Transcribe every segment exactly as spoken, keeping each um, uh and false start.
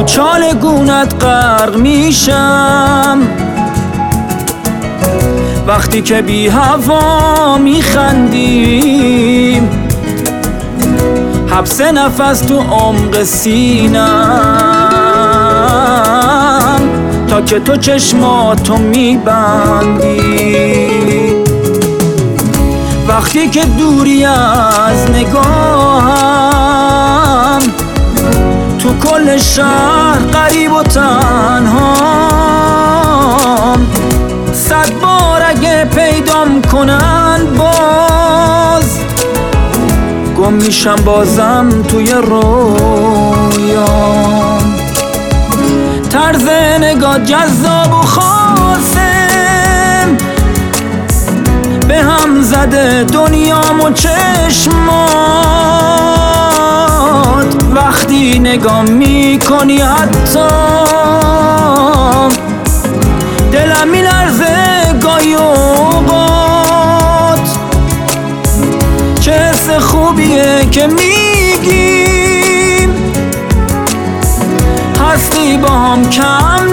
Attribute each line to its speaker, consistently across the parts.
Speaker 1: تو چال گونت غرق میشم وقتی که بی هوا میخندیم، حبس نفس تو عمق سینم تا که تو چشماتو میبندی. وقتی که دوری از نگاهم، تو کل شهر غریب و تنهام، صد بار اگه پیدام کنن باز گم میشم بازم توی رویام. طرز نگاه جذاب و خاصم، به هم زده دنیام و چشمات. وقتی نگاه میکنی حتی دلم میلرزه گاهی اوقات. چه حس خوبیه که میگیم هستی با هم کم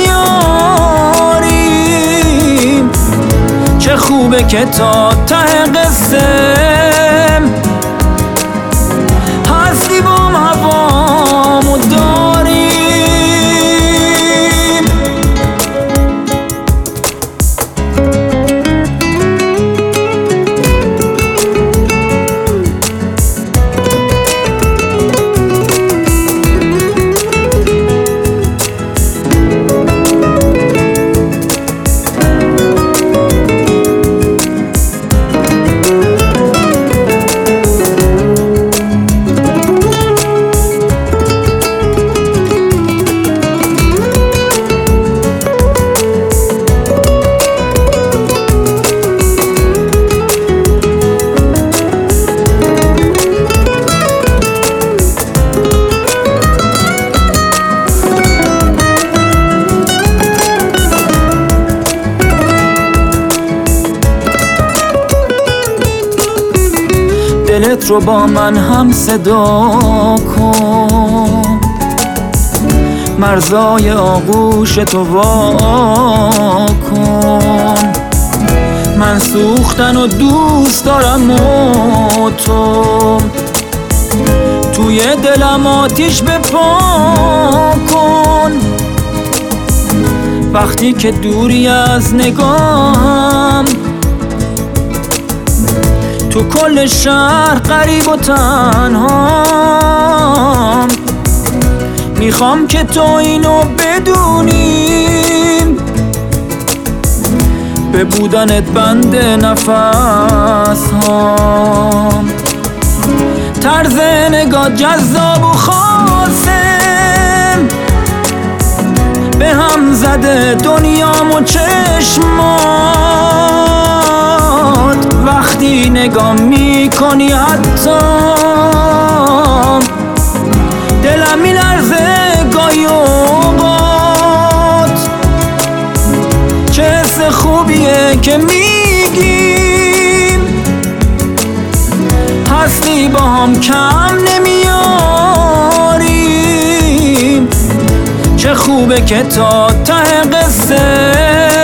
Speaker 1: نمیاریم. چه خوبه که تا ته قصه هستی با هم هوامو داریم. دلت رو با من هم صدا کن، مرزای آغوش تو وا کن. من سوختن و دوست دارم و تو توی دلم آتیش بپا کن. وقتی که دوری از نگاهم، تو کل شهر غریب و تنهام. میخوام که تو اینو بدونیم، به بودنت بند نفس هام. طرز نگاه جذاب و خاصم، به هم زده دنیام و چشمات. وقتی نگاه میکنی حتی دلم میلرزه گاهی اوقات. چه حس خوبیه که میگیم هستی با هم کم نمیاریم. چه خوبه که تا ته قصه